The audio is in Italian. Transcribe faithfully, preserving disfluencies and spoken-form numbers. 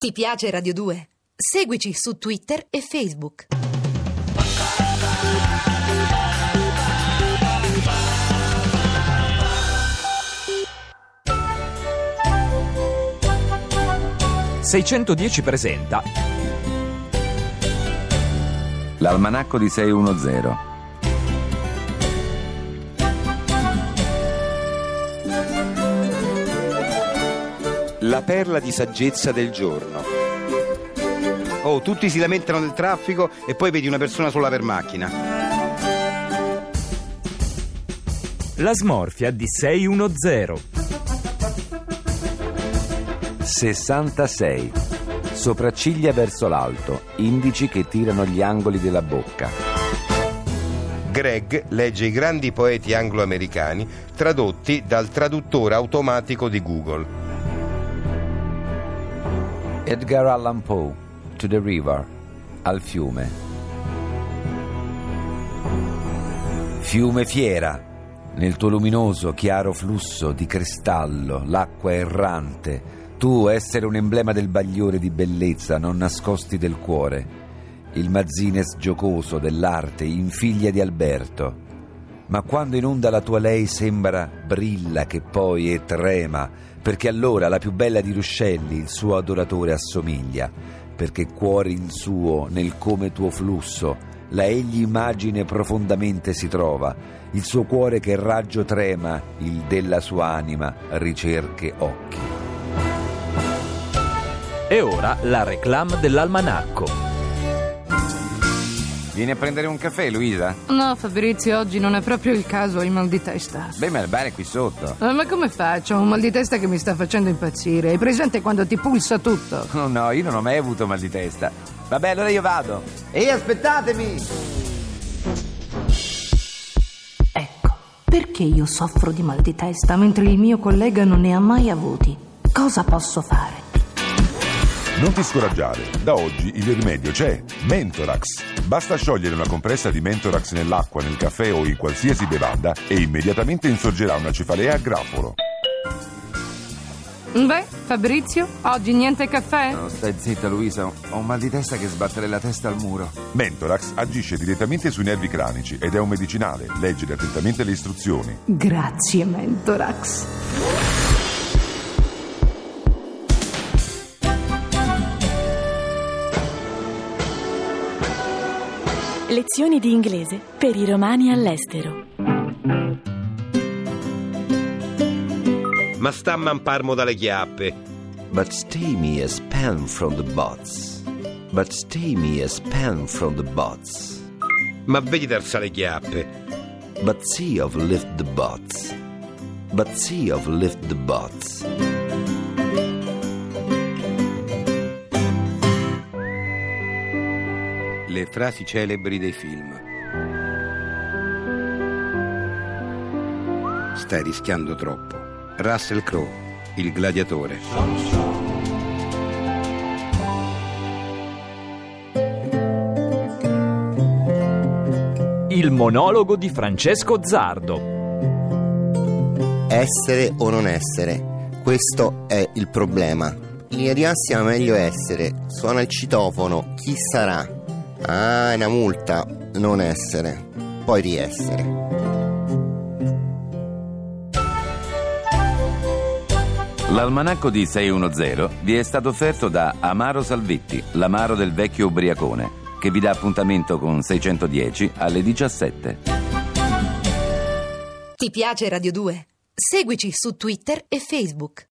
Ti piace Radio due? Seguici su Twitter e Facebook. seicentodieci presenta L'almanacco di seicentodieci. La perla di saggezza del giorno. Oh, tutti si lamentano del traffico e poi vedi una persona sola per macchina. La smorfia di seicentodieci. sessantasei. Sopracciglia verso l'alto, indici che tirano gli angoli della bocca. Greg legge i grandi poeti anglo-americani tradotti dal traduttore automatico di Google. Edgar Allan Poe, To the River, al fiume. Fiume fiera, nel tuo luminoso, chiaro flusso di cristallo, l'acqua errante, tu, essere un emblema del bagliore di bellezza non nascosti del cuore, il Mazzines giocoso dell'arte, in figlia di Alberto. Ma quando inonda la tua lei sembra brilla che poi è trema, perché allora la più bella di Ruscelli il suo adoratore assomiglia, perché cuore in suo nel come tuo flusso la egli immagine profondamente si trova, il suo cuore che raggio trema, il della sua anima ricerche occhi. E ora la reclame dell'almanacco. Vieni a prendere un caffè, Luisa? No, Fabrizio, oggi non è proprio il caso, ho il mal di testa. Beh, ma il bar è qui sotto. Eh, ma come faccio? Ho un mal di testa che mi sta facendo impazzire. Hai presente quando ti pulsa tutto? Oh no, io non ho mai avuto mal di testa. Vabbè, allora io vado. Ehi, aspettatemi! Ecco, perché io soffro di mal di testa mentre il mio collega non ne ha mai avuti? Cosa posso fare? Non ti scoraggiare, da oggi il rimedio c'è, Mentorax. Basta sciogliere una compressa di Mentorax nell'acqua, nel caffè o in qualsiasi bevanda e immediatamente insorgerà una cefalea a grappolo. Beh, Fabrizio, oggi niente caffè? No, stai zitta, Luisa, ho un mal di testa che sbattere la testa al muro. Mentorax agisce direttamente sui nervi cranici ed è un medicinale. Leggere attentamente le istruzioni. Grazie, Mentorax. Lezioni di inglese per i romani all'estero. Ma sta a mamparmo dalle chiappe. But stay me a span from the bots. But stay me a span from the bots. Ma vedi terza le chiappe. But see of lift the bots. But see of lift the bots. Le frasi celebri dei film. Stai rischiando troppo. Russell Crowe, Il gladiatore. Il monologo di Francesco Zardo. Essere o non essere, questo è il problema. In linea sia meglio essere. Suona il citofono, chi sarà? Ah, è una multa, non essere, poi riessere. L'almanacco di seicentodieci vi è stato offerto da Amaro Salvetti, l'amaro del vecchio ubriacone, che vi dà appuntamento con seicentodieci alle diciassette. Ti piace Radio due? Seguici su Twitter e Facebook.